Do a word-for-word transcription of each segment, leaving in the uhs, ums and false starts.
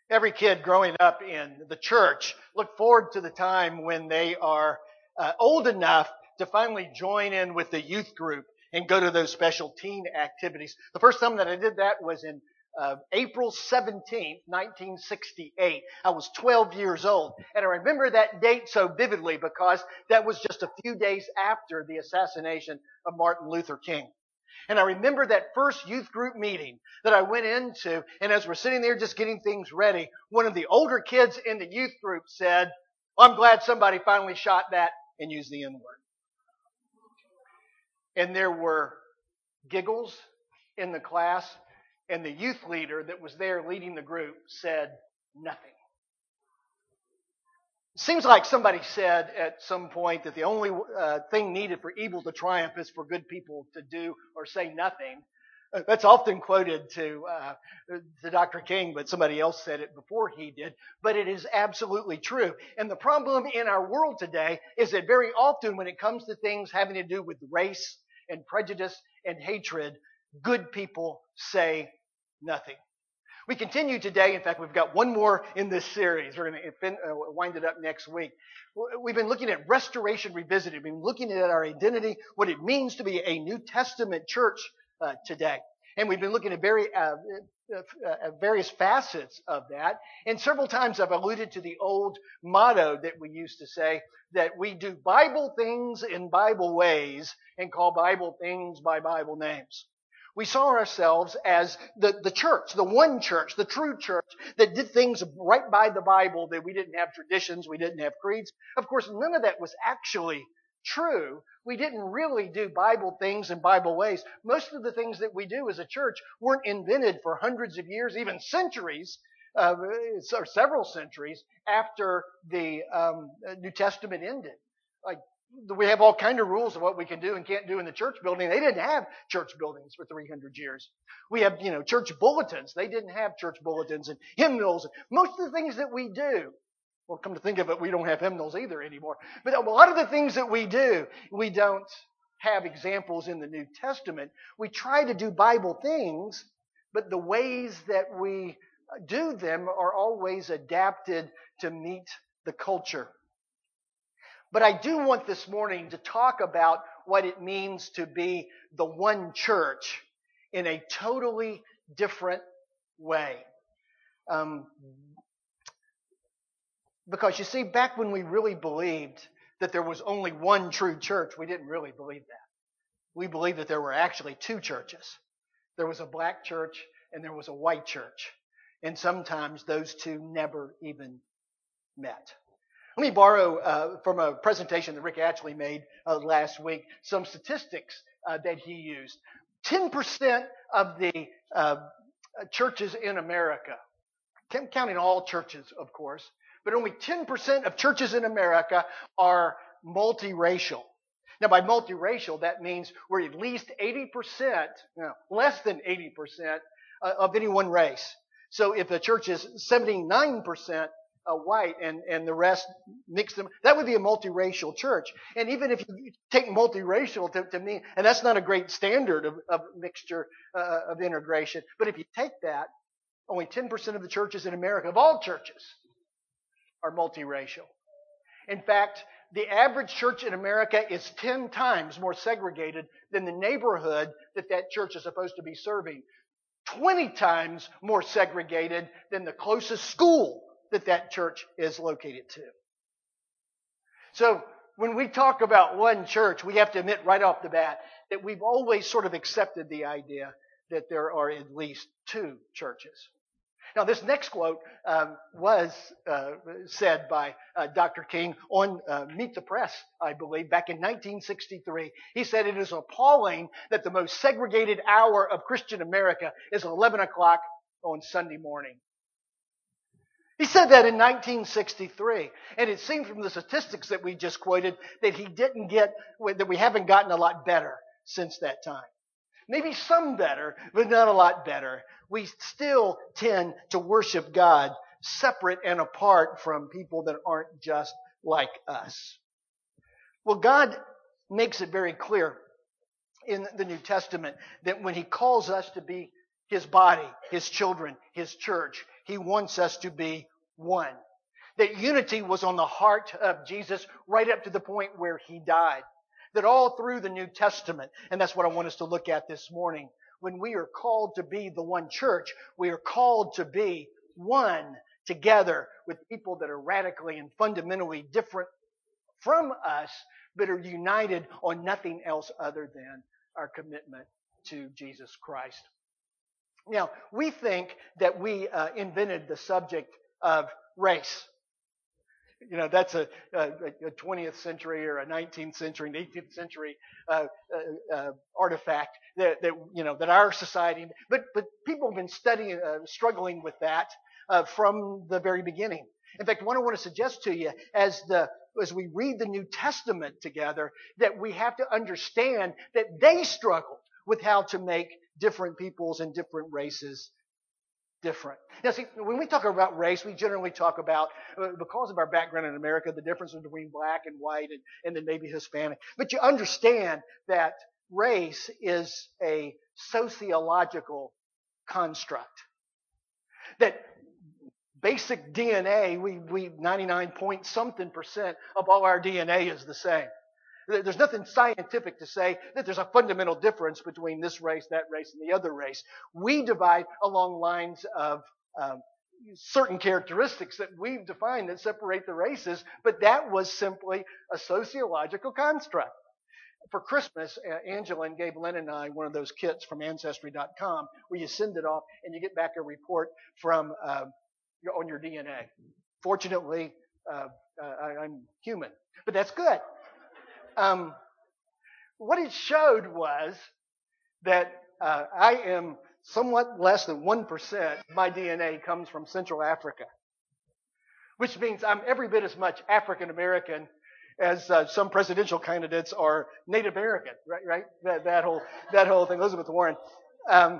Every kid growing up in the church look forward to the time when they are uh, old enough to finally join in with the youth group and go to those special teen activities. The first time that I did that was in uh, April seventeenth, nineteen sixty-eight. I was twelve years old. And I remember that date so vividly because that was just a few days after the assassination of Martin Luther King. And I remember that first youth group meeting that I went into, and as we're sitting there just getting things ready, one of the older kids in the youth group said, well, I'm glad somebody finally shot that and used the N-word. And there were giggles in the class, and the youth leader that was there leading the group said nothing. Seems like somebody said at some point that the only uh, thing needed for evil to triumph is for good people to do or say nothing. Uh, that's often quoted to, uh, to Doctor King, but somebody else said it before he did. But it is absolutely true. And the problem in our world today is that very often when it comes to things having to do with race and prejudice and hatred, good people say nothing. We continue today. In fact, we've got one more in this series. We're going to wind it up next week. We've been looking at Restoration Revisited. We've been looking at our identity, what it means to be a New Testament church uh, today. And we've been looking at very, uh, uh, various facets of that. And several times I've alluded to the old motto that we used to say, that we do Bible things in Bible ways and call Bible things by Bible names. We saw ourselves as the, the church, the one church, the true church that did things right by the Bible, that we didn't have traditions, we didn't have creeds. Of course, none of that was actually true. We didn't really do Bible things in Bible ways. Most of the things that we do as a church weren't invented for hundreds of years, even centuries, uh, or several centuries after the um, New Testament ended. Like, we have all kind of rules of what we can do and can't do in the church building. They didn't have church buildings for three hundred years. We have, you know, church bulletins. They didn't have church bulletins and hymnals. Most of the things that we do, well, come to think of it, we don't have hymnals either anymore. But a lot of the things that we do, we don't have examples in the New Testament. We try to do Bible things, but the ways that we do them are always adapted to meet the culture. But I do want this morning to talk about what it means to be the one church in a totally different way. Um, because you see, back when we really believed that there was only one true church, we didn't really believe that. We believed that there were actually two churches. There was a black church and there was a white church. And sometimes those two never even met. Let me borrow uh, from a presentation that Rick Atchley made uh, last week some statistics uh, that he used. ten percent of the uh, churches in America, counting all churches, of course, but only ten percent of churches in America are multiracial. Now, by multiracial, that means we're at least eighty percent, no, less than eighty percent uh, of any one race. So if the church is seventy-nine percent Uh, white and, and the rest mix them, that would be a multiracial church. And even if you take multiracial to, to mean, and that's not a great standard of, of mixture, uh, of integration, but if you take that, only ten percent of the churches in America, of all churches, are multiracial. In fact, the average church in America is ten times more segregated than the neighborhood that that church is supposed to be serving. twenty times more segregated than the closest school that that church is located to. So when we talk about one church, we have to admit right off the bat that we've always sort of accepted the idea that there are at least two churches. Now, this next quote um, was uh, said by uh, Doctor King on uh, Meet the Press, I believe, back in nineteen sixty-three. He said, "It is appalling that the most segregated hour of Christian America is eleven o'clock on Sunday morning." He said that in nineteen sixty-three. And it seemed from the statistics that we just quoted that he didn't get, that we haven't gotten a lot better since that time. Maybe some better, but not a lot better. We still tend to worship God separate and apart from people that aren't just like us. Well, God makes it very clear in the New Testament that when He calls us to be His body, His children, His church, He wants us to be one. That unity was on the heart of Jesus right up to the point where He died. That all through the New Testament, and that's what I want us to look at this morning, when we are called to be the one church, we are called to be one together with people that are radically and fundamentally different from us, but are united on nothing else other than our commitment to Jesus Christ. Now, we think that we uh, invented the subject of race. You know, that's a, a, a twentieth century or a nineteenth century, an eighteenth century uh, uh, uh, artifact that, that, you know, that our society, but, but people have been studying, uh, struggling with that uh, from the very beginning. In fact, what I want to suggest to you as the, as we read the New Testament together, that we have to understand that they struggled with how to make different peoples and different races different. Now, see, when we talk about race, we generally talk about, uh, because of our background in America, the difference between black and white and, and then maybe Hispanic. But you understand that race is a sociological construct. That basic D N A, we, we ninety-nine point something percent of all our D N A is the same. There's nothing scientific to say that there's a fundamental difference between this race, that race, and the other race. We divide along lines of um, certain characteristics that we've defined that separate the races, but that was simply a sociological construct. For Christmas, uh, Angela gave Len and I one of those kits from Ancestry dot com where you send it off and you get back a report from uh, your, on your D N A. Fortunately, uh, uh, I, I'm human, but that's good. Um, what it showed was that uh, I am somewhat less than one percent of my D N A comes from Central Africa, which means I'm every bit as much African American as uh, some presidential candidates are Native American, right? Right? That, that whole that whole thing, Elizabeth Warren. Um,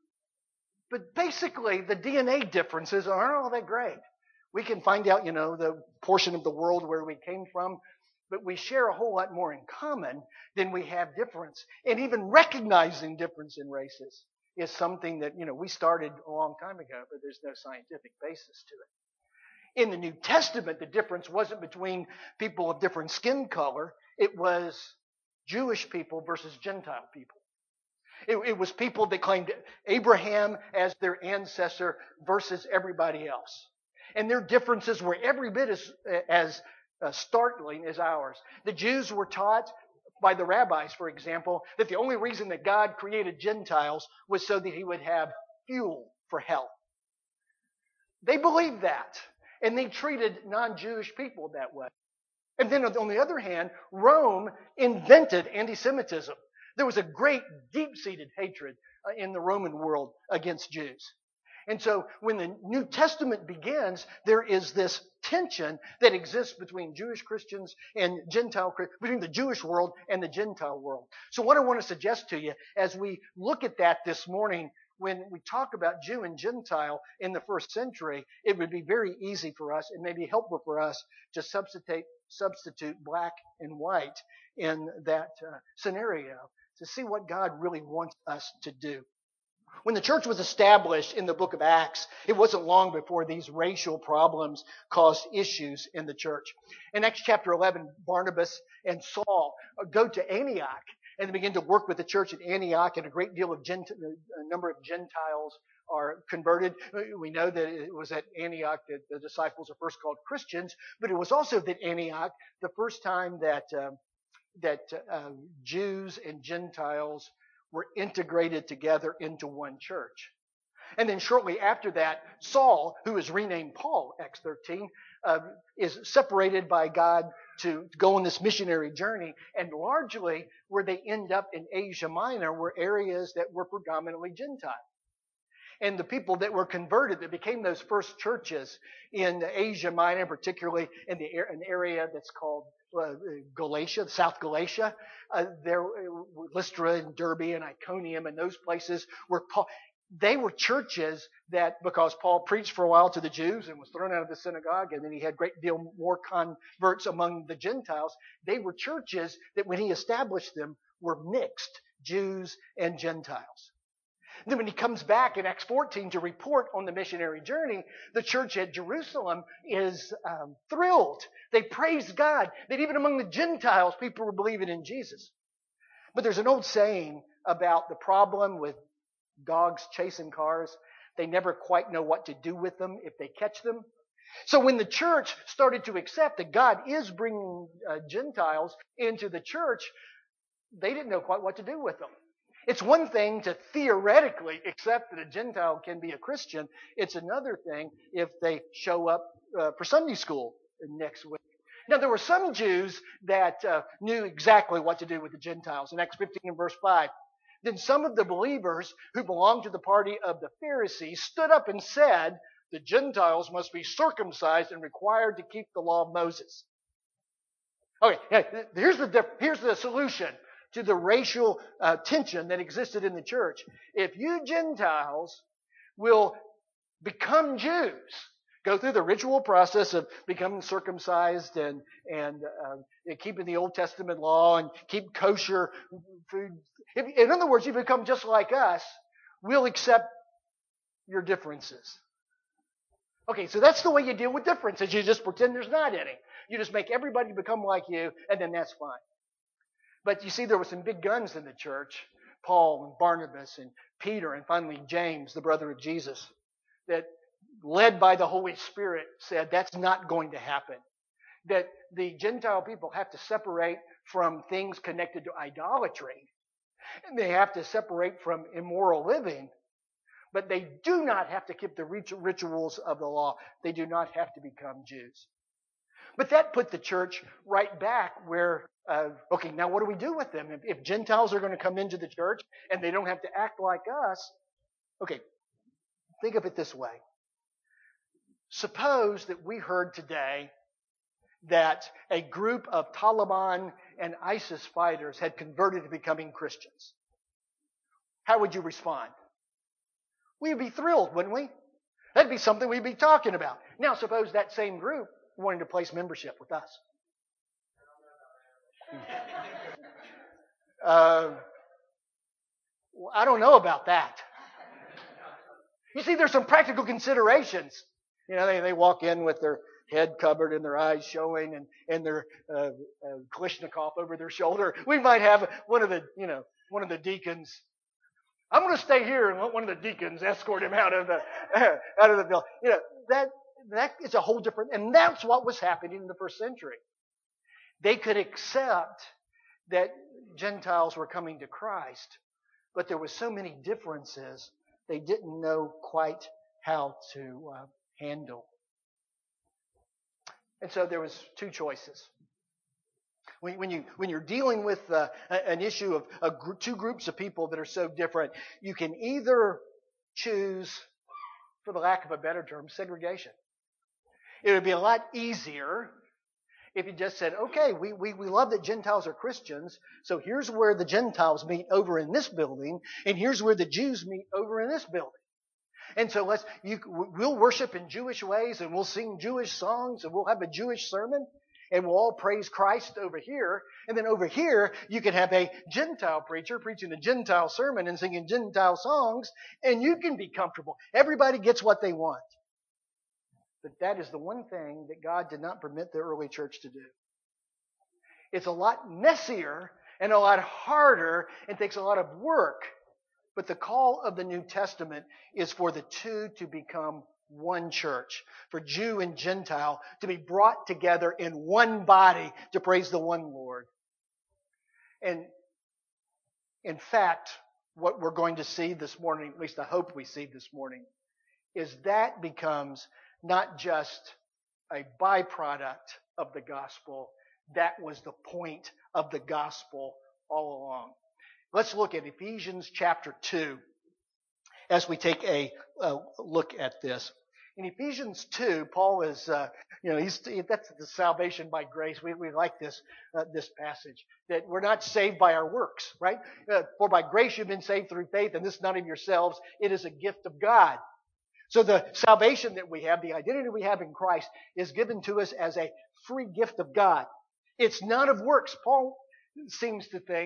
but basically, the D N A differences aren't all that great. We can find out, you know, the portion of the world where we came from. But we share a whole lot more in common than we have difference. And even recognizing difference in races is something that, you know, we started a long time ago, but there's no scientific basis to it. In the New Testament, the difference wasn't between people of different skin color. It was Jewish people versus Gentile people. It, it was people that claimed Abraham as their ancestor versus everybody else. And their differences were every bit as, as Uh, startling as ours. The Jews were taught by the rabbis, for example, that the only reason that God created Gentiles was so that He would have fuel for hell. They believed that, and they treated non-Jewish people that way. And then on the other hand, Rome invented anti-Semitism. There was a great deep-seated hatred uh, in the Roman world against Jews. And so when the New Testament begins, there is this tension that exists between Jewish Christians and Gentile, between the Jewish world and the Gentile world. So what I want to suggest to you as we look at that this morning, when we talk about Jew and Gentile in the first century, it would be very easy for us and maybe helpful for us to substitute, substitute black and white in that uh, scenario to see what God really wants us to do. When the church was established in the book of Acts, it wasn't long before these racial problems caused issues in the church. In Acts chapter eleven, Barnabas and Saul go to Antioch and they begin to work with the church at Antioch, and a great deal of Gent- a number of Gentiles are converted. We know that it was at Antioch that the disciples are first called Christians, but it was also at Antioch the first time that uh, that uh, Jews and Gentiles were integrated together into one church. And then shortly after that, Saul, who is renamed Paul, Acts thirteen, uh, is separated by God to go on this missionary journey. And largely where they end up in Asia Minor were areas that were predominantly Gentile. And the people that were converted, that became those first churches in Asia Minor, particularly in the an area that's called uh, Galatia, South Galatia, uh, there, Lystra and Derbe and Iconium and those places where Paul, they were churches that, because Paul preached for a while to the Jews and was thrown out of the synagogue, and then he had a great deal more converts among the Gentiles, they were churches that when he established them were mixed, Jews and Gentiles. Then when he comes back in Acts fourteen to report on the missionary journey, the church at Jerusalem is um, thrilled. They praise God that even among the Gentiles, people were believing in Jesus. But there's an old saying about the problem with dogs chasing cars. They never quite know what to do with them if they catch them. So when the church started to accept that God is bringing uh, Gentiles into the church, they didn't know quite what to do with them. It's one thing to theoretically accept that a Gentile can be a Christian. It's another thing if they show up uh, for Sunday school next week. Now, there were some Jews that uh, knew exactly what to do with the Gentiles. In Acts fifteen and verse five, then some of the believers who belonged to the party of the Pharisees stood up and said, the Gentiles must be circumcised and required to keep the law of Moses. Okay, here's the, here's the solution to the racial uh, tension that existed in the church. If you Gentiles will become Jews, go through the ritual process of becoming circumcised and and uh, keeping the Old Testament law and keep kosher food. If, in other words, you become just like us, we'll accept your differences. Okay, so that's the way you deal with differences. You just pretend there's not any. You just make everybody become like you, and then that's fine. But you see, there were some big guns in the church, Paul and Barnabas and Peter and finally James, the brother of Jesus, that led by the Holy Spirit said that's not going to happen. That the Gentile people have to separate from things connected to idolatry. And they have to separate from immoral living. But they do not have to keep the rituals of the law. They do not have to become Jews. But that put the church right back where, uh, okay, now what do we do with them? If, if Gentiles are going to come into the church and they don't have to act like us, okay, think of it this way. Suppose that we heard today that a group of Taliban and ISIS fighters had converted to becoming Christians. How would you respond? We'd be thrilled, wouldn't we? That'd be something we'd be talking about. Now, suppose that same group wanted to place membership with us. uh, well, I don't know about that. You see, there's some practical considerations. You know, they, they walk in with their head covered and their eyes showing and, and their uh, uh, Kalashnikov over their shoulder. We might have one of the, you know, one of the deacons. I'm going to stay here and let one of the deacons escort him out of the out of the building. You know, that that is a whole different, and that's what was happening in the first century. They could accept that Gentiles were coming to Christ, but there were so many differences they didn't know quite how to uh, handle. And so there was two choices. When, when you when you're dealing with uh, an issue of a gr- two groups of people that are so different, you can either choose, for the lack of a better term, segregation. It would be a lot easier if you just said, okay, we, we, we love that Gentiles are Christians, so here's where the Gentiles meet over in this building, and here's where the Jews meet over in this building. And so let's you, we'll worship in Jewish ways, and we'll sing Jewish songs, and we'll have a Jewish sermon, and we'll all praise Christ over here. And then over here, you can have a Gentile preacher preaching a Gentile sermon and singing Gentile songs, and you can be comfortable. Everybody gets what they want. But that is the one thing that God did not permit the early church to do. It's a lot messier and a lot harder and takes a lot of work. But the call of the New Testament is for the two to become one church, for Jew and Gentile to be brought together in one body to praise the one Lord. And in fact, what we're going to see this morning, at least I hope we see this morning, is that becomes not just a byproduct of the gospel. That was the point of the gospel all along. Let's look at Ephesians chapter two as we take a uh, look at this. In Ephesians two, Paul is, uh, you know, he's, that's the salvation by grace. We, we like this, uh, this passage, that we're not saved by our works, right? Uh, For by grace you've been saved through faith, and this is not of yourselves. It is a gift of God. So the salvation that we have, the identity we have in Christ, is given to us as a free gift of God. It's not of works. Paul seems to think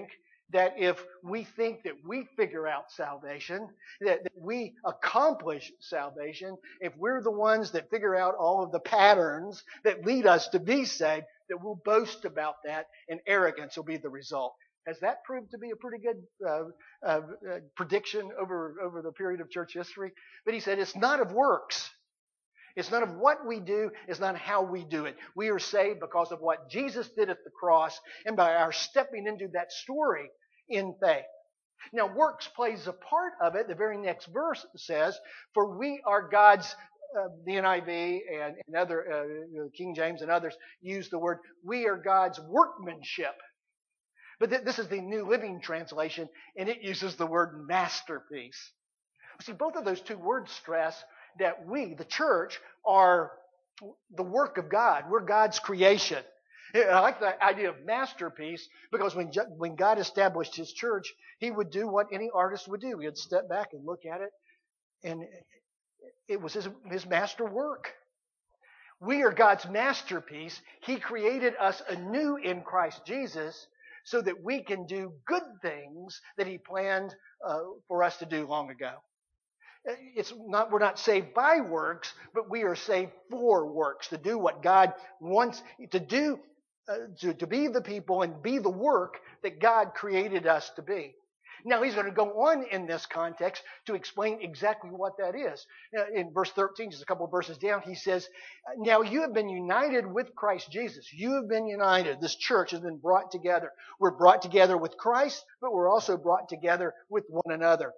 that if we think that we figure out salvation, that, that we accomplish salvation, if we're the ones that figure out all of the patterns that lead us to be saved, that we'll boast about that and arrogance will be the result. Has that proved to be a pretty good uh, uh, uh, prediction over, over the period of church history? But he said it's not of works. It's not of what we do. It's not how we do it. We are saved because of what Jesus did at the cross and by our stepping into that story in faith. Now, works plays a part of it. The very next verse says, for we are God's, uh, the N I V and, and other, uh, King James and others use the word, we are God's workmanship. But th- this is the New Living Translation, and it uses the word masterpiece. See, both of those two words stress that we, the church, are the work of God. We're God's creation. I like the idea of masterpiece because when when God established His church, He would do what any artist would do. He would step back and look at it, and it was His, his master work. We are God's masterpiece. He created us anew in Christ Jesus so that we can do good things that He planned uh, for us to do long ago. It's not, we're not saved by works, but we are saved for works, to do what God wants, to do, uh, to, to be the people and be the work that God created us to be. Now, he's going to go on in this context to explain exactly what that is. In verse thirteen, just a couple of verses down, he says, now you have been united with Christ Jesus. You have been united. This church has been brought together. We're brought together with Christ, but we're also brought together with one another.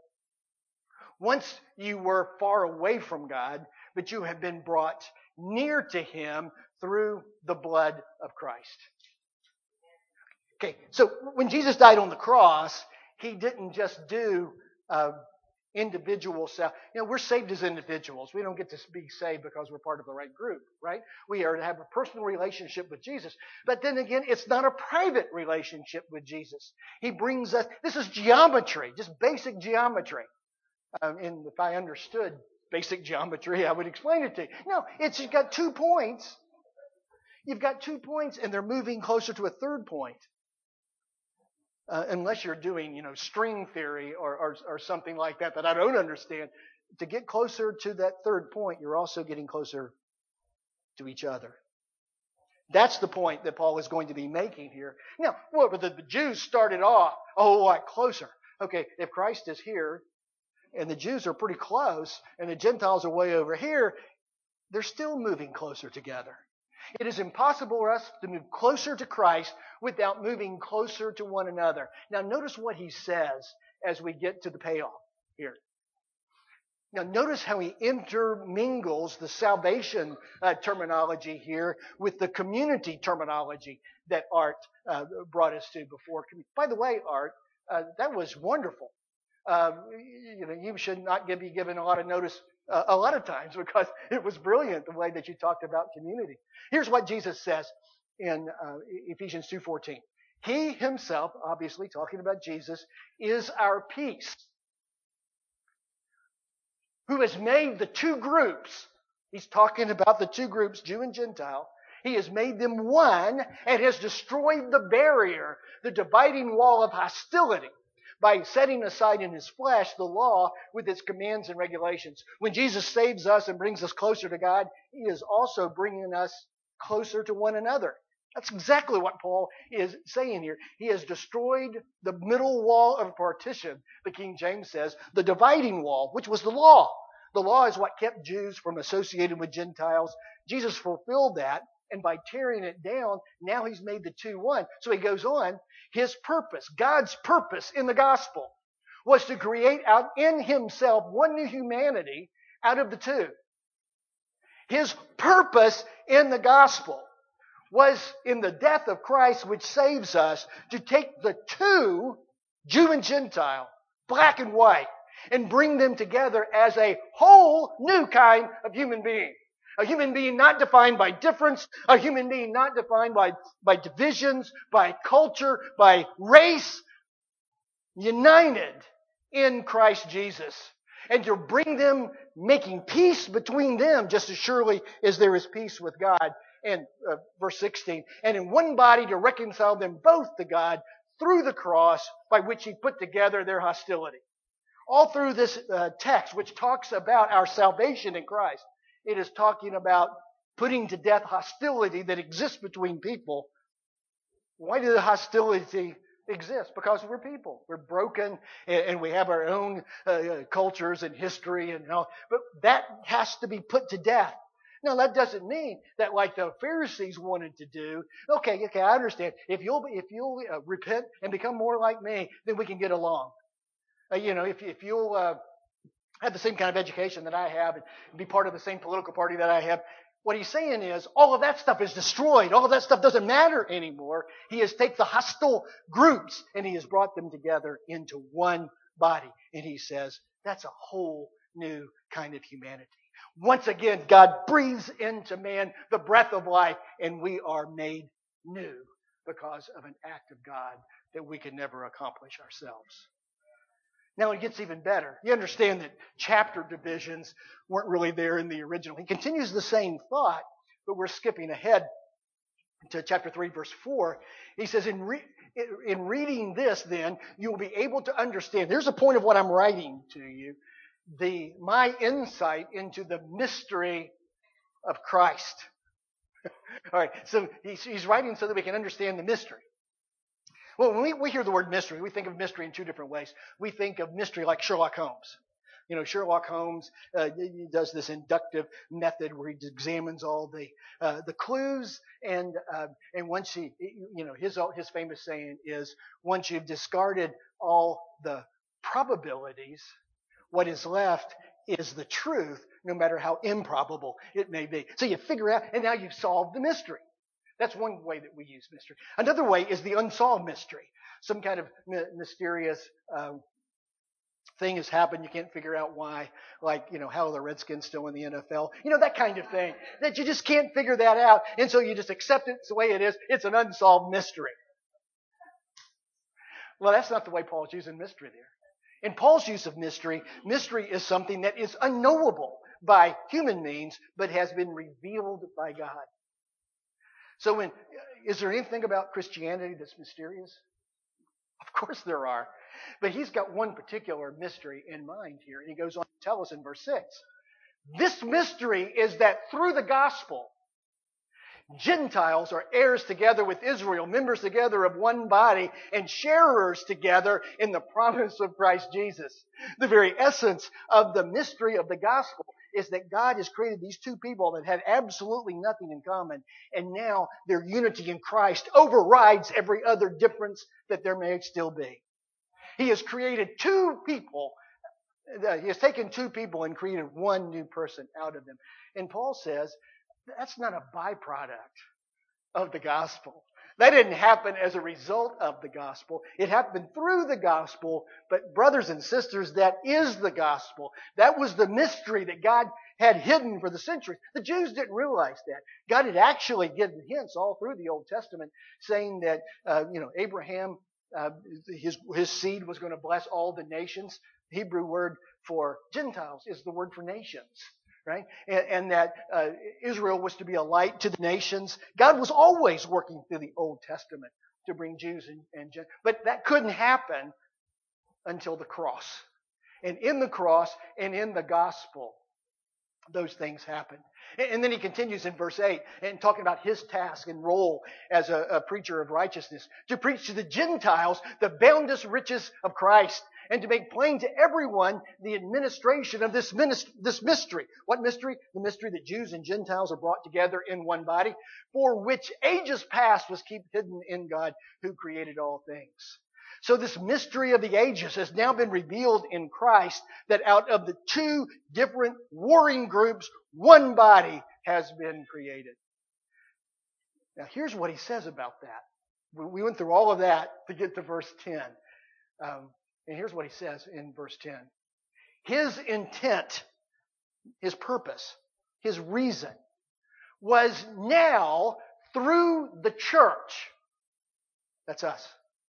Once you were far away from God, but you have been brought near to Him through the blood of Christ. Okay, so when Jesus died on the cross, He didn't just do uh, individual self. You know, we're saved as individuals. We don't get to be saved because we're part of the right group, right? We are to have a personal relationship with Jesus. But then again, it's not a private relationship with Jesus. He brings us, this is geometry, just basic geometry. Um, and if I understood basic geometry, I would explain it to you. No, it's you've got two points. You've got two points, and they're moving closer to a third point. Uh, unless you're doing, you know, string theory or, or or something like that that I don't understand. To get closer to that third point, you're also getting closer to each other. That's the point that Paul is going to be making here. Now, well, but the, the Jews started off a whole lot closer. Okay, if Christ is here, and the Jews are pretty close, and the Gentiles are way over here, they're still moving closer together. It is impossible for us to move closer to Christ without moving closer to one another. Now, notice what he says as we get to the payoff here. Now, notice how he intermingles the salvation uh, terminology here with the community terminology that Art uh, brought us to before. By the way, Art, uh, that was wonderful. Uh, you know, you should not be given a lot of notice uh, a lot of times because it was brilliant the way that you talked about community. Here's what Jesus says in uh, Ephesians two fourteen. He himself, obviously talking about Jesus, is our peace, who has made the two groups. He's talking about the two groups, Jew and Gentile. He has made them one and has destroyed the barrier, the dividing wall of hostility, by setting aside in His flesh the law with its commands and regulations. When Jesus saves us and brings us closer to God, He is also bringing us closer to one another. That's exactly what Paul is saying here. He has destroyed the middle wall of partition, the King James says, the dividing wall, which was the law. The law is what kept Jews from associating with Gentiles. Jesus fulfilled that, and by tearing it down, now He's made the two one. So he goes on, His purpose, God's purpose in the gospel, was to create out in Himself one new humanity out of the two. His purpose in the gospel was in the death of Christ, which saves us, to take the two, Jew and Gentile, black and white, and bring them together as a whole new kind of human being. A human being not defined by difference, a human being not defined by, by divisions, by culture, by race, united in Christ Jesus. And to bring them, making peace between them just as surely as there is peace with God. And uh, verse sixteen, and in one body to reconcile them both to God through the cross by which he put together their hostility. All through this uh, text, which talks about our salvation in Christ, it is talking about putting to death hostility that exists between people. Why does the hostility exist? Because we're people. We're broken, and, and we have our own uh, cultures and history and all. But that has to be put to death. Now, that doesn't mean that, like the Pharisees wanted to do, okay, okay, I understand. If you'll if you'll uh, repent and become more like me, then we can get along. Uh, you know, if if you'll uh, have the same kind of education that I have and be part of the same political party that I have, what he's saying is all of that stuff is destroyed. All of that stuff doesn't matter anymore. He has taken the hostile groups and he has brought them together into one body. And he says that's a whole new kind of humanity. Once again, God breathes into man the breath of life, and we are made new because of an act of God that we can never accomplish ourselves. Now it gets even better. You understand that chapter divisions weren't really there in the original. He continues the same thought, but we're skipping ahead to chapter three, verse four. He says, in, re- in reading this, then, you will be able to understand. There's a point of what I'm writing to you. The my insight into the mystery of Christ. All right, so he's, he's writing so that we can understand the mystery. Well, when we, we hear the word mystery, we think of mystery in two different ways. We think of mystery like Sherlock Holmes. You know, Sherlock Holmes uh, he does this inductive method where he examines all the uh, the clues, and uh, and once he, you know, his his famous saying is, once you've discarded all the probabilities, what is left is the truth, no matter how improbable it may be. So you figure out, and now you've solved the mystery. That's one way that we use mystery. Another way is the unsolved mystery. Some kind of my- mysterious uh, thing has happened. You can't figure out why. Like, you know, how are the Redskins still in the N F L? You know, that kind of thing. That you just can't figure that out. And so you just accept it the way it is. It's an unsolved mystery. Well, that's not the way Paul's using mystery there. In Paul's use of mystery, mystery is something that is unknowable by human means, but has been revealed by God. So when, is there anything about Christianity that's mysterious? Of course there are. But he's got one particular mystery in mind here. And he goes on to tell us in verse six. This mystery is that through the gospel, Gentiles are heirs together with Israel, members together of one body, and sharers together in the promise of Christ Jesus. The very essence of the mystery of the gospel is that God has created these two people that had absolutely nothing in common, and now their unity in Christ overrides every other difference that there may still be. He has created two people. He has taken two people and created one new person out of them. And Paul says, that's not a byproduct of the gospel. That didn't happen as a result of the gospel. It happened through the gospel. But brothers and sisters, that is the gospel. That was the mystery that God had hidden for the centuries. The Jews didn't realize that. God had actually given hints all through the Old Testament saying that, uh, you know, Abraham, uh, his, his seed was going to bless all the nations. The Hebrew word for Gentiles is the word for nations. Right? And, and that uh, Israel was to be a light to the nations. God was always working through the Old Testament to bring Jews and, and Gentiles. But that couldn't happen until the cross. And in the cross and in the gospel, those things happened. And, and then he continues in verse eight and talking about his task and role as a, a preacher of righteousness, to preach to the Gentiles the boundless riches of Christ, and to make plain to everyone the administration of this, minist- this mystery. What mystery? The mystery that Jews and Gentiles are brought together in one body, for which ages past was kept hidden in God who created all things. So this mystery of the ages has now been revealed in Christ, that out of the two different warring groups, one body has been created. Now here's what he says about that. We went through all of that to get to verse ten. Um, And here's what he says in verse ten. His intent, his purpose, his reason was now through the church. That's us.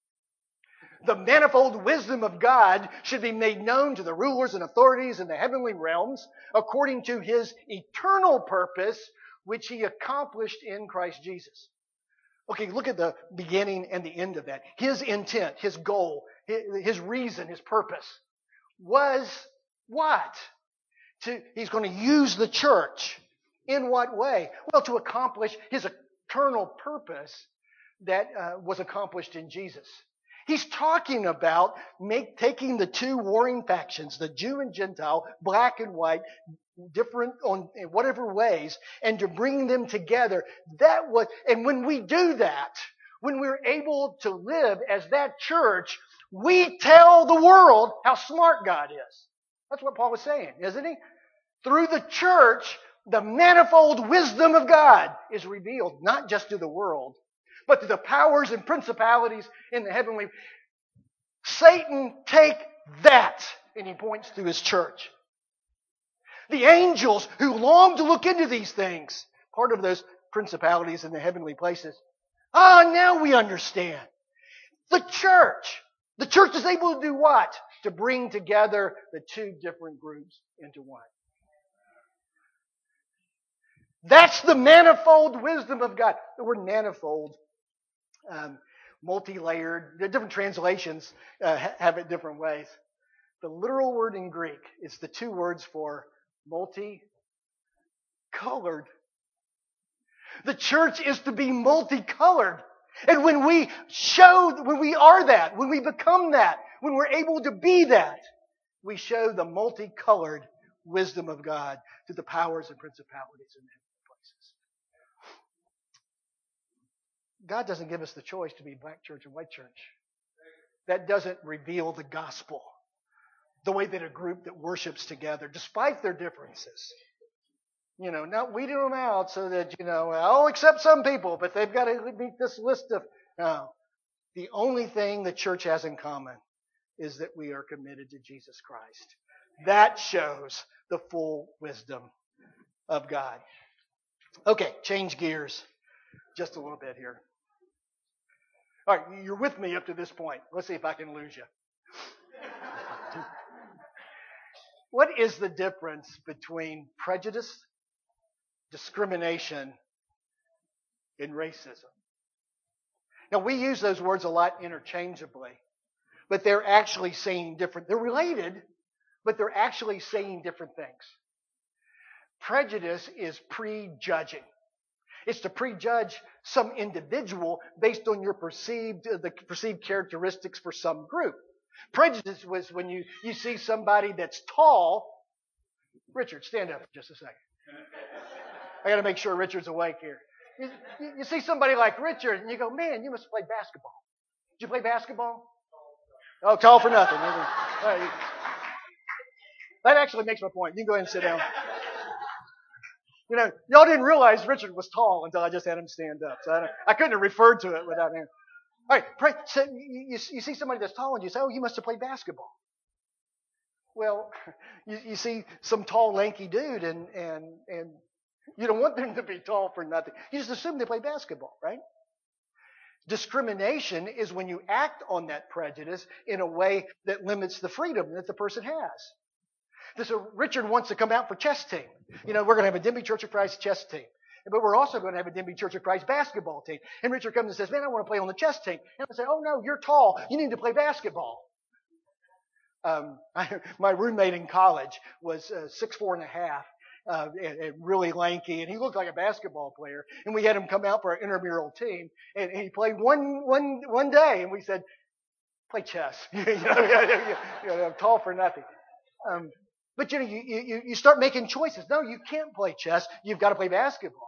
The manifold wisdom of God should be made known to the rulers and authorities in the heavenly realms according to his eternal purpose, which he accomplished in Christ Jesus. Okay, look at the beginning and the end of that. His intent, his goal, his reason, his purpose was what? To, he's going to use the church. In what way? Well, to accomplish his eternal purpose that uh, was accomplished in Jesus. He's talking about make, taking the two warring factions, the Jew and Gentile, black and white, different on in whatever ways, and to bring them together. That was, and when we do that, when we're able to live as that church, we tell the world how smart God is. That's what Paul was saying, isn't he? Through the church, the manifold wisdom of God is revealed, not just to the world, but to the powers and principalities in the heavenly. Satan, take that, and he points to his church. The angels who long to look into these things, part of those principalities in the heavenly places. Ah, now we understand. The church. The church is able to do what? To bring together the two different groups into one. That's the manifold wisdom of God. The word manifold, um, multi-layered, the different translations uh, have it different ways. The literal word in Greek is the two words for multicolored. The church is to be multicolored. And when we show, when we are that, when we become that, when we're able to be that, we show the multicolored wisdom of God to the powers and principalities in heavenly places. God doesn't give us the choice to be black church and white church. That doesn't reveal the gospel. The way that a group that worships together, despite their differences. You know, not weeding them out so that, you know, I'll accept some people, but they've got to meet this list of... No. The only thing the church has in common is that we are committed to Jesus Christ. That shows the full wisdom of God. Okay, change gears just a little bit here. All right, you're with me up to this point. Let's see if I can lose you. What is the difference between prejudice, discrimination, and racism? Now, we use those words a lot interchangeably, but they're actually saying different. They're related, but they're actually saying different things. Prejudice is prejudging. It's to prejudge some individual based on your perceived, uh, the perceived characteristics for some group. Prejudice was when you, you see somebody that's tall. Richard, stand up for just a second. I got to make sure Richard's awake here. You, you, you see somebody like Richard, and you go, man, you must play basketball. Did you play basketball? Oh, tall for nothing. Right. That actually makes my point. You can go ahead and sit down. You know, y'all didn't realize Richard was tall until I just had him stand up. So I, I couldn't have referred to it without him. All right, pray, so you, you see somebody that's tall and you say, oh, you must have played basketball. Well, you, you see some tall, lanky dude and, and, and you don't want them to be tall for nothing. You just assume they play basketball, right? Discrimination is when you act on that prejudice in a way that limits the freedom that the person has. This, uh, Richard wants to come out for chess team. You know, we're going to have a Denby Church of Christ chess team. But we're also going to have a Denby Church of Christ basketball team. And Richard comes and says, man, I want to play on the chess team. And I say, oh, no, you're tall. You need to play basketball. Um, I, my roommate in college was uh, six four and a half, uh, and, and really lanky, and he looked like a basketball player. And we had him come out for our intramural team, and, and he played one one one day, and we said, play chess. you know, you know, I'm tall for nothing. Um, but you know, you, you you start making choices. No, you can't play chess. You've got to play basketball.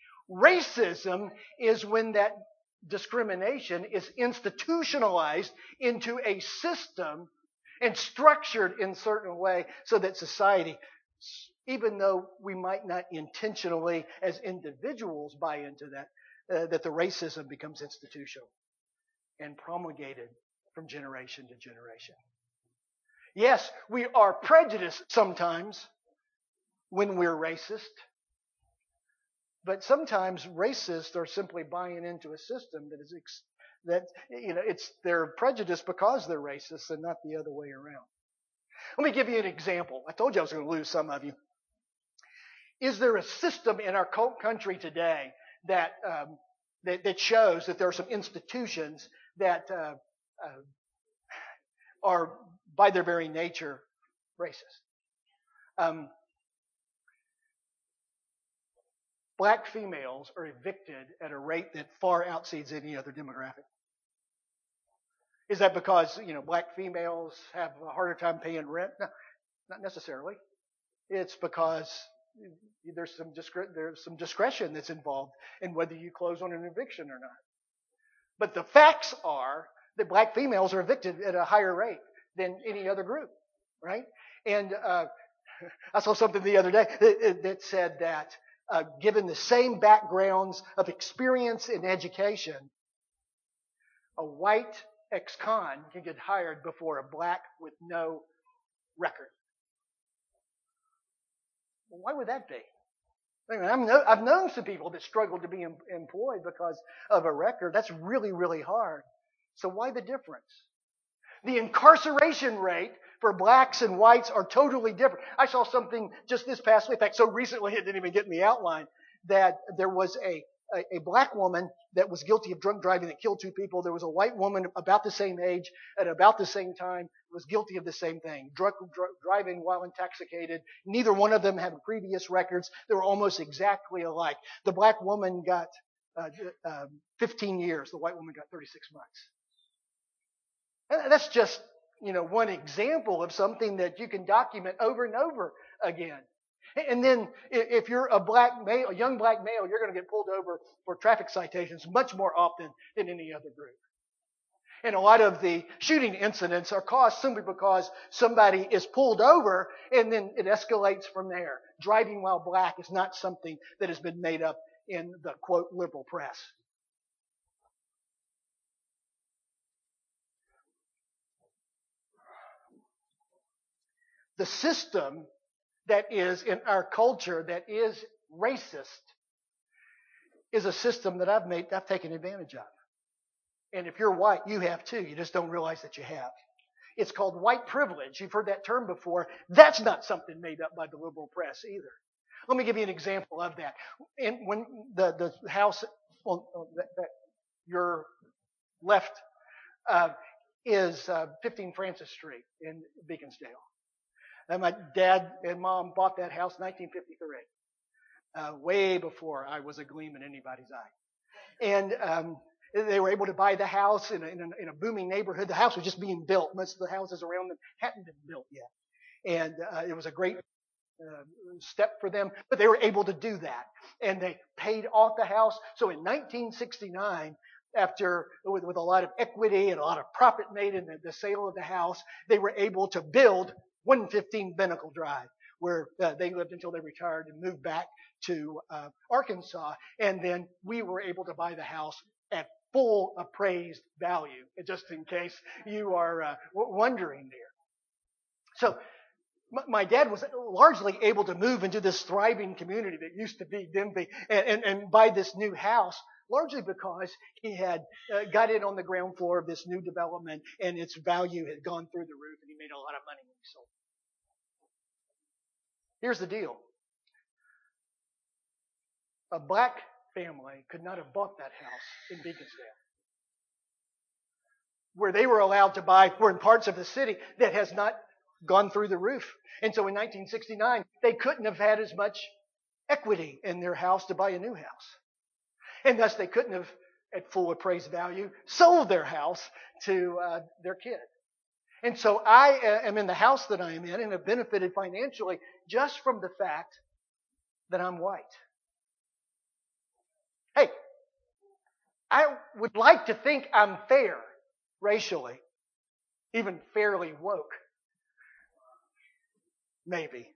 Racism is when that discrimination is institutionalized into a system and structured in a certain way so that society, even though we might not intentionally as individuals buy into that, uh, that the racism becomes institutional and promulgated from generation to generation. Yes, we are prejudiced sometimes when we're racist. But sometimes racists are simply buying into a system that is ex- that you know it's their prejudice because they're racist and not the other way around. Let me give you an example. I told you I was going to lose some of you. Is there a system in our country today that um, that, that shows that there are some institutions that uh, uh, are, by their very nature, racist. Um, black females are evicted at a rate that far exceeds any other demographic. Is that because, you know, black females have a harder time paying rent? No, not necessarily. It's because there's some discre- there's some discretion that's involved in whether you close on an eviction or not. But the facts are that black females are evicted at a higher rate than any other group, right? And uh, I saw something the other day that, that said that uh, given the same backgrounds of experience and education, a white ex-con can get hired before a black with no record. Well, why would that be? I mean, I'm no, I've known some people that struggled to be em- employed because of a record. That's really, really hard. So why the difference? The incarceration rate for blacks and whites are totally different. I saw something just this past week, in fact, so recently it didn't even get in the outline, that there was a, a, a black woman that was guilty of drunk driving that killed two people. There was a white woman about the same age at about the same time was guilty of the same thing, drunk dr- driving while intoxicated. Neither one of them had previous records. They were almost exactly alike. The black woman got uh, uh, fifteen years. The white woman got thirty-six months. And that's just, you know, one example of something that you can document over and over again. And then if you're a black male, a young black male, you're going to get pulled over for traffic citations much more often than any other group. And a lot of the shooting incidents are caused simply because somebody is pulled over and then it escalates from there. Driving while black is not something that has been made up in the, quote, liberal press. The system that is in our culture that is racist is a system that I've made, I've taken advantage of. And if you're white, you have too. You just don't realize that you have. It's called white privilege. You've heard that term before. That's not something made up by the liberal press either. Let me give you an example of that. In, when the, the house on, on that, that your left uh, is uh, fifteen Francis Street in Beaconsdale. And my dad and mom bought that house in nineteen fifty-three, uh, way before I was a gleam in anybody's eye. And um, they were able to buy the house in a, in, a, in a booming neighborhood. The house was just being built. Most of the houses around them hadn't been built yet. And uh, it was a great uh, step for them, but they were able to do that. And they paid off the house. So in nineteen sixty-nine, after, with, with a lot of equity and a lot of profit made in the, the sale of the house, they were able to build one fifteen Binnacle Drive, where uh, they lived until they retired and moved back to uh, Arkansas. And then we were able to buy the house at full appraised value, just in case you are uh, wondering there. So m- my dad was largely able to move into this thriving community that used to be Denby and, and, and buy this new house, largely because he had uh, got in on the ground floor of this new development and its value had gone through the roof and he made a lot of money when he sold. Here's the deal. A black family could not have bought that house in Beaconsdale, where they were allowed to buy, were in parts of the city that has not gone through the roof. And so in nineteen sixty-nine, they couldn't have had as much equity in their house to buy a new house. And thus they couldn't have, at full appraised value, sold their house to uh, their kid. And so I am in the house that I am in and have benefited financially just from the fact that I'm white. Hey, I would like to think I'm fair racially, even fairly woke. Maybe.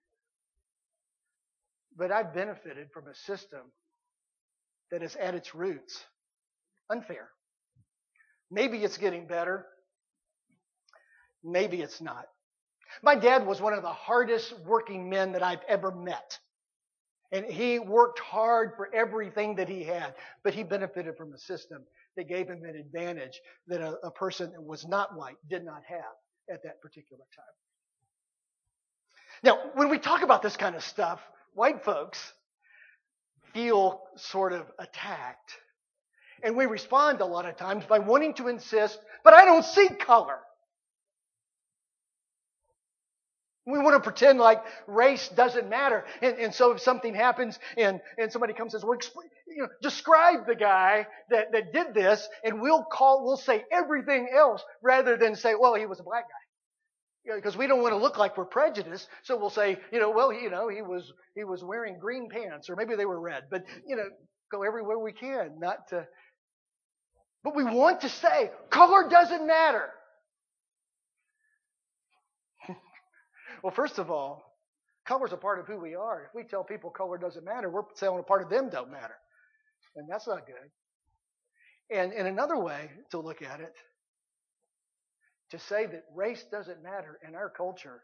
But I've benefited from a system that is at its roots unfair. Maybe it's getting better. Maybe it's not. My dad was one of the hardest working men that I've ever met. And he worked hard for everything that he had, but he benefited from a system that gave him an advantage that a, a person that was not white did not have at that particular time. Now, when we talk about this kind of stuff, white folks feel sort of attacked. And we respond a lot of times by wanting to insist, but I don't see color. We want to pretend like race doesn't matter. And, and so if something happens and, and somebody comes and says, well, explain, you know, describe the guy that, that did this, and we'll call, we'll say everything else rather than say, well, he was a black guy. You know, because we don't want to look like we're prejudiced. So we'll say, you know, well, you know, he was, he was wearing green pants, or maybe they were red, but, you know, go everywhere we can, not to, but we want to say color doesn't matter. Well, first of all, color's a part of who we are. If we tell people color doesn't matter, we're saying a part of them don't matter. And that's not good. And, and another way to look at it, to say that race doesn't matter in our culture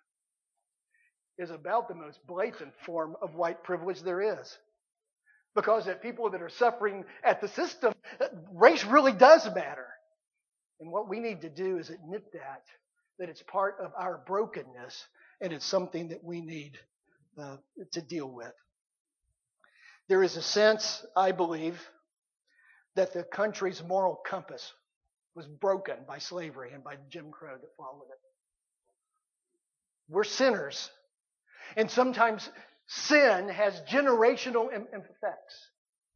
is about the most blatant form of white privilege there is. Because that people that are suffering at the system, race really does matter. And what we need to do is admit that. That it's part of our brokenness, and it's something that we need uh, to deal with. There is a sense, I believe, that the country's moral compass was broken by slavery and by Jim Crow that followed it. We're sinners, and sometimes sin has generational effects.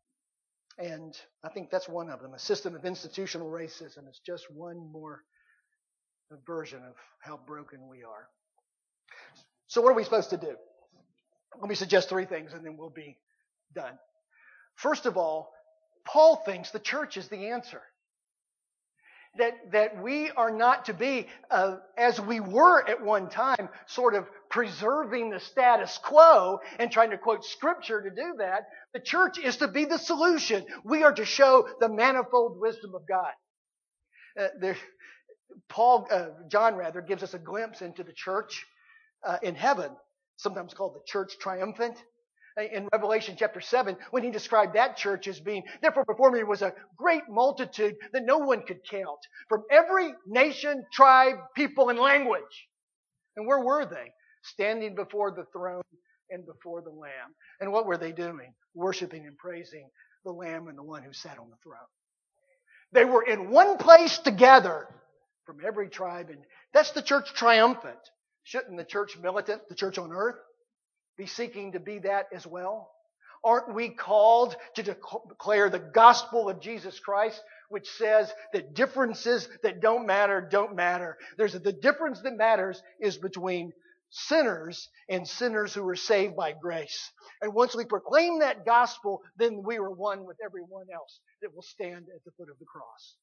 And I think that's one of them. A system of institutional racism is just one more a version of how broken we are. So what are we supposed to do? Let me suggest three things and then we'll be done. First of all, Paul thinks the church is the answer. That, that we are not to be, uh, as we were at one time, sort of preserving the status quo and trying to quote scripture to do that. The church is to be the solution. We are to show the manifold wisdom of God. Uh, there, Paul, uh, John rather, gives us a glimpse into the church uh, in heaven, sometimes called the church triumphant. In Revelation chapter seven, when he described that church as being, therefore before me was a great multitude that no one could count, from every nation, tribe, people, and language. And where were they? Standing before the throne and before the Lamb. And what were they doing? Worshiping and praising the Lamb and the one who sat on the throne. They were in one place together. From every tribe. And that's the church triumphant. Shouldn't the church militant, the church on earth, be seeking to be that as well? Aren't we called to declare the gospel of Jesus Christ, which says that differences that don't matter, don't matter. There's a, the difference that matters is between sinners and sinners who are saved by grace. And once we proclaim that gospel, then we are one with everyone else that will stand at the foot of the cross.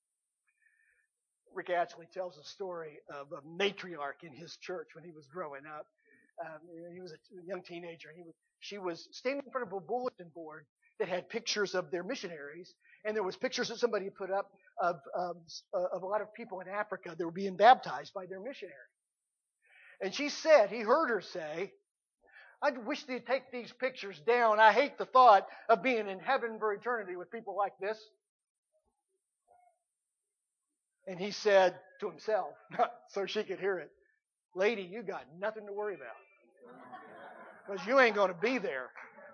Rick Atchley tells a story of a matriarch in his church when he was growing up. Um, he was a young teenager. He was, she was standing in front of a bulletin board that had pictures of their missionaries, and there was pictures that somebody put up of, um, of a lot of people in Africa that were being baptized by their missionary. And she said, he heard her say, I wish they'd take these pictures down. I hate the thought of being in heaven for eternity with people like this. And he said to himself, so she could hear it, lady, you got nothing to worry about. Because you ain't going to be there.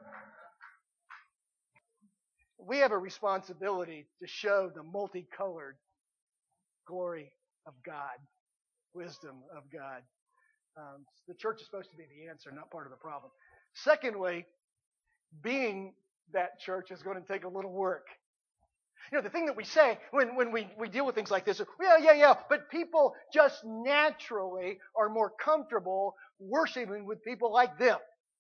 We have a responsibility to show the multicolored glory of God, wisdom of God. Um, the church is supposed to be the answer, not part of the problem. Secondly, being that church is going to take a little work. You know, the thing that we say when, when we, we deal with things like this, yeah, yeah, yeah, but people just naturally are more comfortable worshiping with people like them.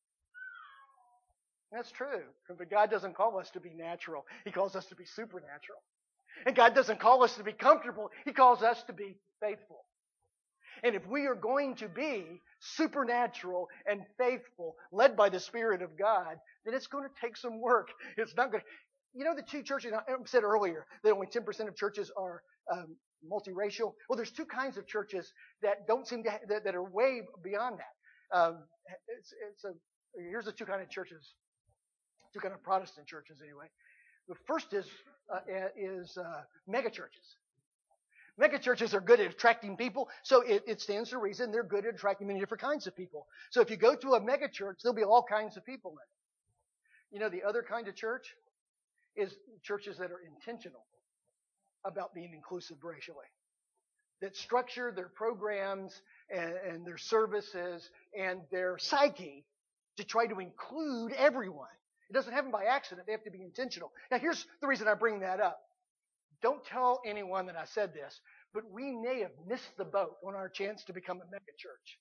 That's true. But God doesn't call us to be natural. He calls us to be supernatural. And God doesn't call us to be comfortable. He calls us to be faithful. And if we are going to be supernatural and faithful, led by the Spirit of God, then it's going to take some work. It's not going to... You know the two churches, I said earlier that only ten percent of churches are um, multiracial. Well, there's two kinds of churches that don't seem to, ha- that, that are way beyond that. Um, it's, it's a, here's the two kind of churches, two kind of Protestant churches anyway. The first is, uh, is uh, mega churches. Mega churches are good at attracting people, so it, it stands to reason they're good at attracting many different kinds of people. So if you go to a mega church, there'll be all kinds of people in it. You know the other kind of church is churches that are intentional about being inclusive racially, that structure their programs and, and their services and their psyche to try to include everyone. It doesn't happen by accident. They have to be intentional. Now, here's the reason I bring that up. Don't tell anyone that I said this, but we may have missed the boat on our chance to become a mega church.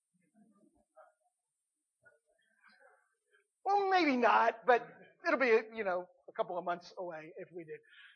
Well, maybe not, but it'll be, you know, a couple of months away if we do.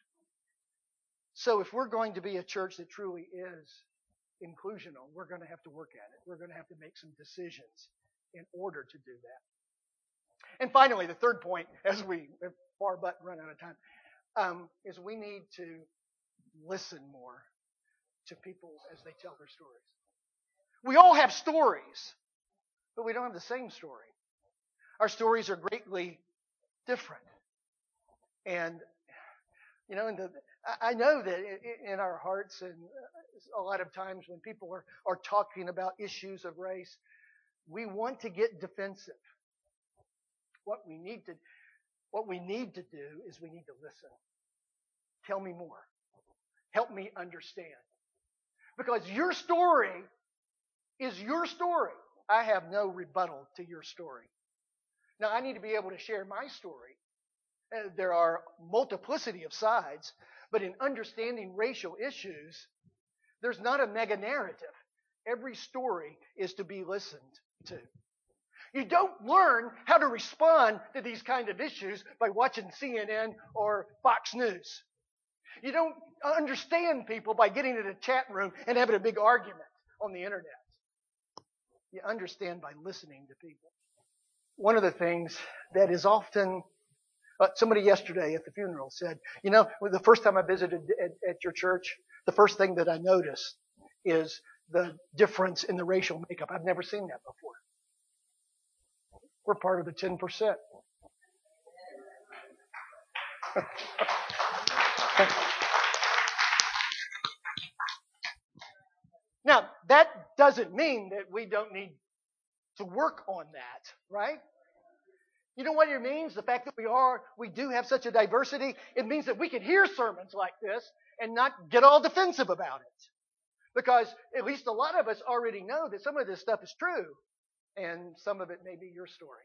So if we're going to be a church that truly is inclusional, we're going to have to work at it. We're going to have to make some decisions in order to do that. And finally, the third point, as we have far but run out of time, um, is we need to listen more to people as they tell their stories. We all have stories, but we don't have the same story. Our stories are greatly different. And, you know, in the, I know that in our hearts and a lot of times when people are, are talking about issues of race, we want to get defensive. What we need to, what we need to do is we need to listen. Tell me more. Help me understand. Because your story is your story. I have no rebuttal to your story. Now, I need to be able to share my story. Uh, there are multiplicity of sides, but in understanding racial issues, there's not a mega narrative. Every story is to be listened to. You don't learn how to respond to these kind of issues by watching C N N or Fox News. You don't understand people by getting in a chat room and having a big argument on the internet. You understand by listening to people. One of the things that is often, uh, somebody yesterday at the funeral said, you know, the first time I visited at, at your church, the first thing that I noticed is the difference in the racial makeup. I've never seen that before. We're part of the ten percent. Now, that doesn't mean that we don't need to work on that, right? You know what it means? The fact that we are, we do have such a diversity, it means that we can hear sermons like this and not get all defensive about it. Because at least a lot of us already know that some of this stuff is true, and some of it may be your story.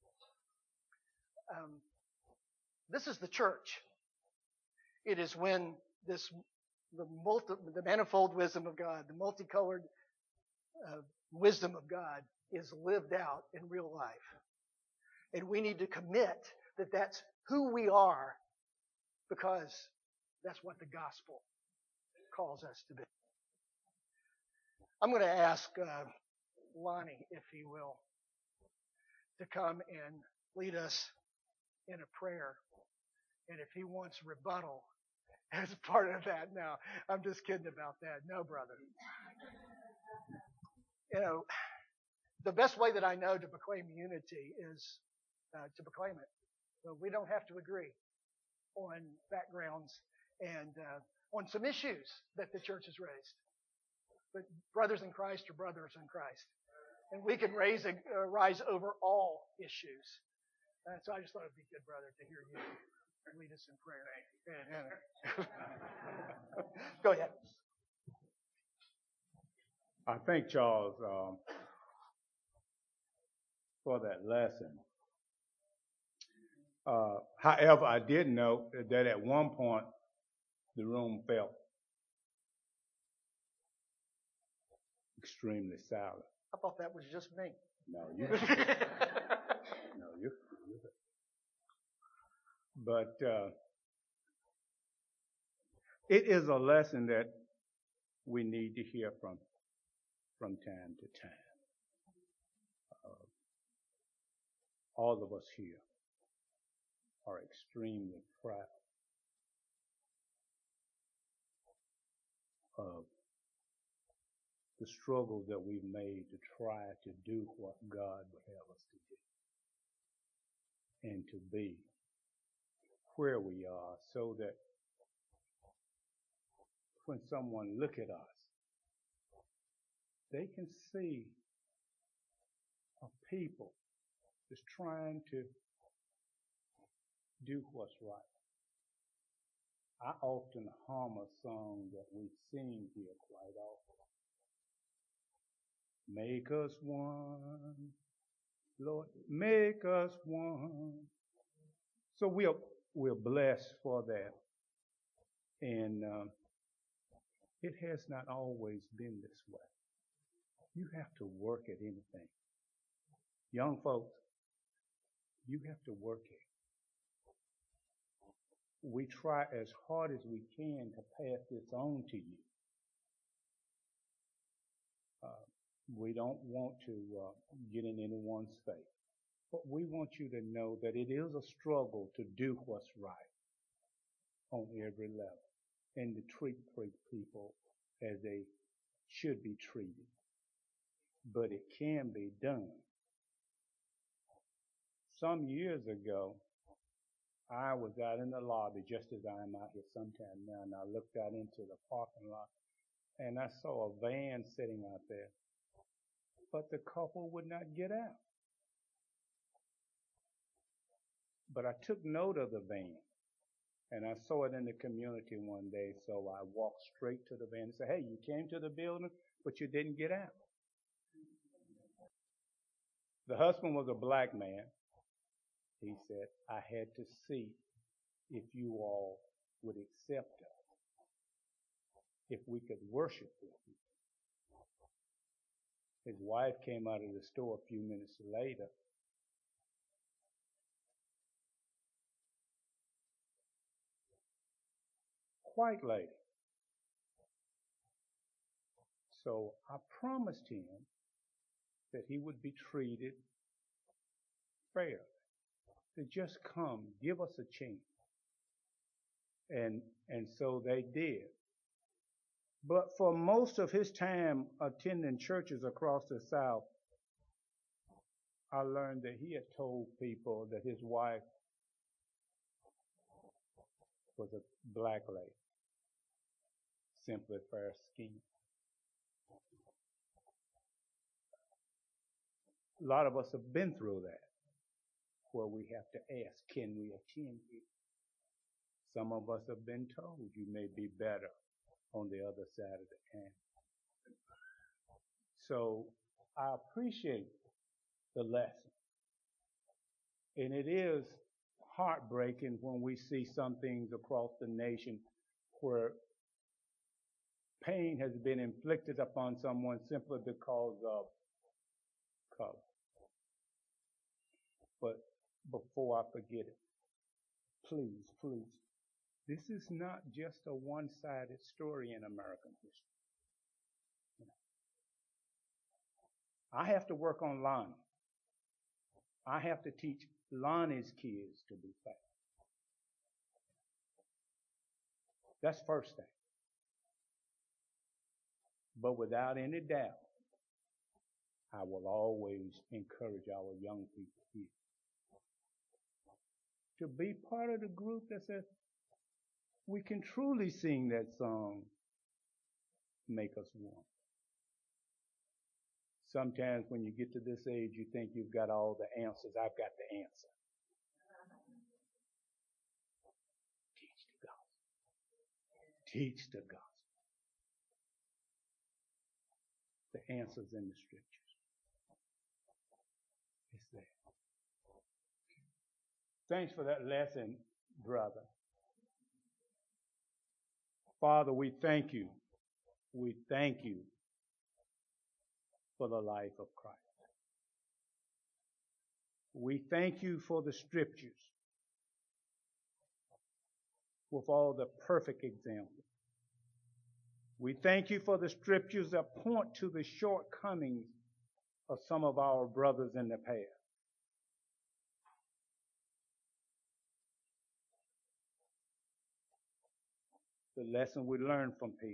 Um, this is the church. It is when this the multi, the manifold wisdom of God, the multicolored uh, wisdom of God is lived out in real life. And we need to commit that that's who we are because that's what the gospel calls us to be. I'm going to ask uh, Lonnie, if he will, to come and lead us in a prayer. And if he wants rebuttal as part of that, no, I'm just kidding about that. No, brother. You know, the best way that I know to proclaim unity is uh, to proclaim it. So we don't have to agree on backgrounds and uh, on some issues that the church has raised. But brothers in Christ are brothers in Christ. And we can raise a, uh, rise over all issues. Uh, so I just thought it would be good, brother, to hear you lead us in prayer. Go ahead. I thank Charles um, for that lesson. Uh, however, I did note that at one point the room felt extremely silent. I thought that was just me. No, you. no, you. But uh, it is a lesson that we need to hear from from time to time. Uh, all of us here are extremely proud of the struggle that we've made to try to do what God would have us to do and to be where we are, so that when someone look at us, they can see a people that's trying to do what's right. I often hum a song that we sing here quite often. Make us one, Lord, make us one. So we're, we're blessed for that. And um, it has not always been this way. You have to work at anything. Young folks, you have to work at it. We try as hard as we can to pass this on to you. Uh, we don't want to uh, get in anyone's face. But we want you to know that it is a struggle to do what's right on every level and to treat people as they should be treated. But it can be done. Some years ago, I was out in the lobby just as I am out here sometime now, and I looked out into the parking lot and I saw a van sitting out there, but the couple would not get out. But I took note of the van, and I saw it in the community one day, so I walked straight to the van and said, hey, you came to the building, but you didn't get out. The husband was a black man. He said, I had to see if you all would accept us, if we could worship with you. His wife came out of the store a few minutes later. White lady. So I promised him that he would be treated fairly. To just come, give us a chance. And, and so they did. But for most of his time attending churches across the South, I learned that he had told people that his wife was a black lady, simply fair skin. A lot of us have been through that, where we have to ask, can we attend you? Some of us have been told you may be better on the other side of the camp. So I appreciate the lesson. And it is heartbreaking when we see some things across the nation where pain has been inflicted upon someone simply because of color. But before I forget it, please, please, this is not just a one-sided story in American history. I have to work on Lonnie. I have to teach Lonnie's kids to be fair. That's first thing. But without any doubt, I will always encourage our young people here to be part of the group that says, we can truly sing that song, Make Us One. Sometimes when you get to this age, you think you've got all the answers. I've got the answer. Teach the gospel. Teach the gospel. The answer's in the scriptures. It's there. Thanks for that lesson, brother. Father, we thank you. We thank you for the life of Christ. We thank you for the scriptures with all the perfect examples. We thank you for the scriptures that point to the shortcomings of some of our brothers in the past. The lesson we learned from Peter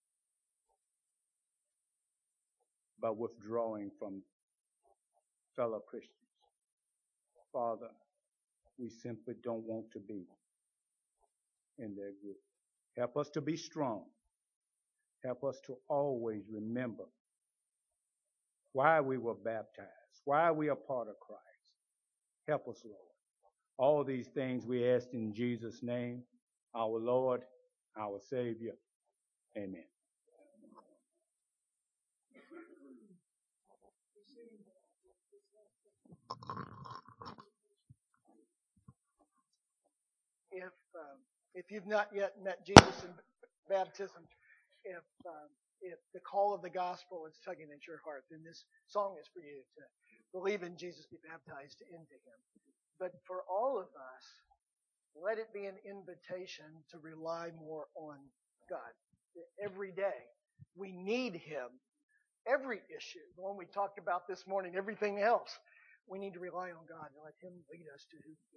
by withdrawing from fellow Christians. Father, we simply don't want to be in their group. Help us to be strong. Help us to always remember why we were baptized, why we are part of Christ. Help us, Lord. All these things we ask in Jesus' name. our Lord, our Savior. Amen. If um, if you've not yet met Jesus in baptism, if um, if the call of the gospel is tugging at your heart, then this song is for you to believe in Jesus, be baptized into Him. But for all of us, let it be an invitation to rely more on God every day. We need Him. Every issue, the one we talked about this morning, everything else, we need to rely on God and let Him lead us to who